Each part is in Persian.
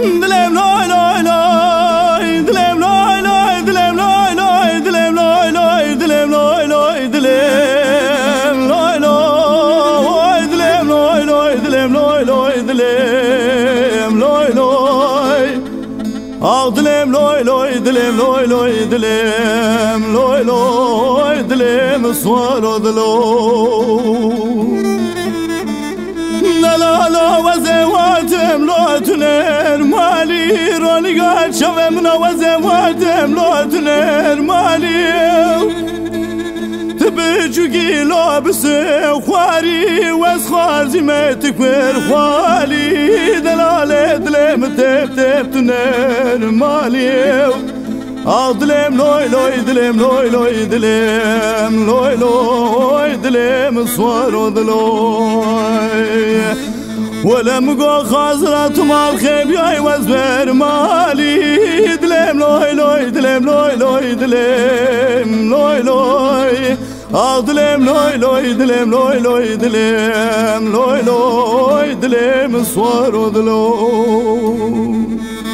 دلم لای لای لای دلم لای لای دلم لای لای دلم لای لای دلم لای لای دلم لای لای دلم لای لای دلم لای لای دلم لای لای آه دلم لای لای دلم لای لای دلم لای لای دلم سوار دلو لا لا وزواتم لا تنر مالي راني قال شومنا وزواتم لا تنر مالي تبجوكي لابس خواري واسخار زمتك خوالي دلالة دلم تب تنر مالي دلم لوي لوي دلم لوي لوي دلم لوي لوي دلم صور دلوي ولا مقو خازرات مال خبياي وزبر مالي دلم لوي لوي دلم لوي لوي دلم لوي لوي دلم لوي لوي دلم لوي لوي دلم لوي لوي دلم صور دلوي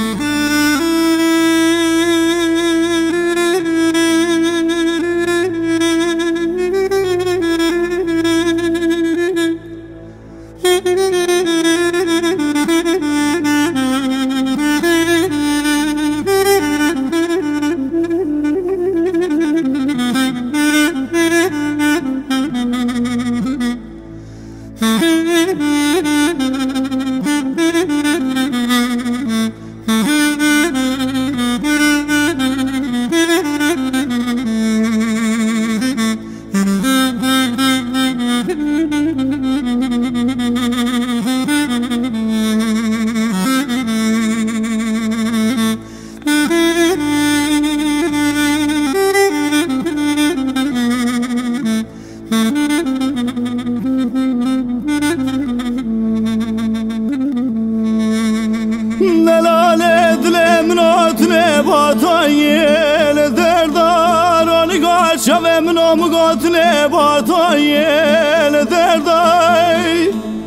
دلالة دلم ناتنه باتایل دردارانی گاش شوه منو مگاتنه باتایل دردای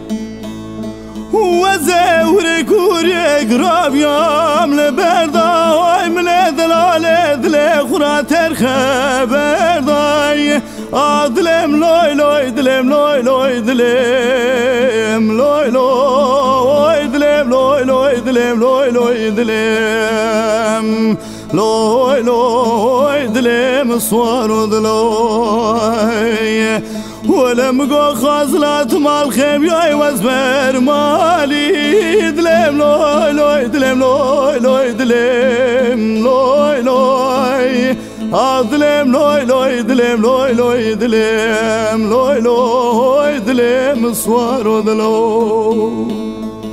و زهور کوری گرابیام لبردای من دلالة دل خوراتر خبردای دلم لوی لوی دلم لوی لوی دلم لوی لوی دلم لوی لوی دلم لوی لوی دلم لوی لوی دلم صور دلوی ولم قو خازلات مال خبياي وزبر مالي دلم لوي لوي دلم لوي لوي دلم لوي لوي دلم لوي لوي دلم لوي لوي دلم لوي لوي دلم صور دلو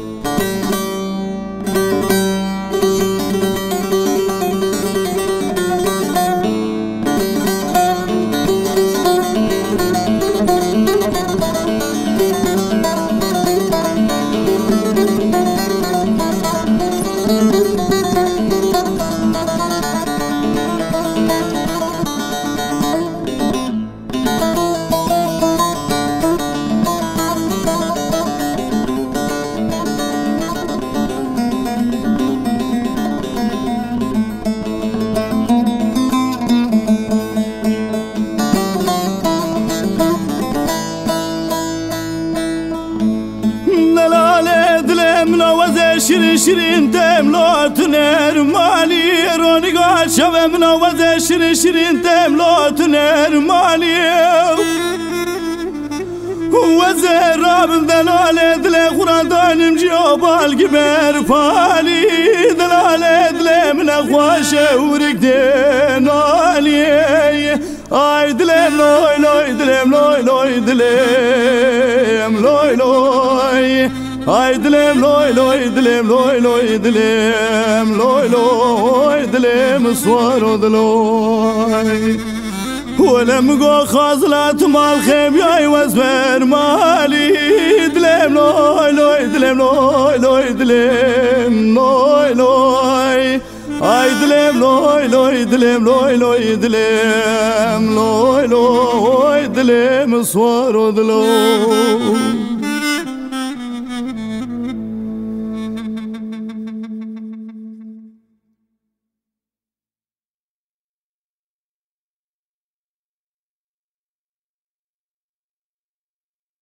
شيرين شيرين تملات نر مالي روني قال شوه منوزه شيرين شيرين تملات نر مالي وزراب دلالة دل قرآن دانم جوبال جبر فالي دلالة دل من أخواشه ورق دنالي آي دلم لوي لوي دلم لوي لوي دلم لوي لوي آي دلم لوي لوي دلم لوي لوي دلم لوي لوي دلم صور دلوي ولم قو خازلات مال خبياي وزبر مالي دلم لوي لوي دلم لوي لوي دلم لوي لوي آي دلم لوي لوي دلم لوي لوي دلم لوي لوي دلم صور دلوي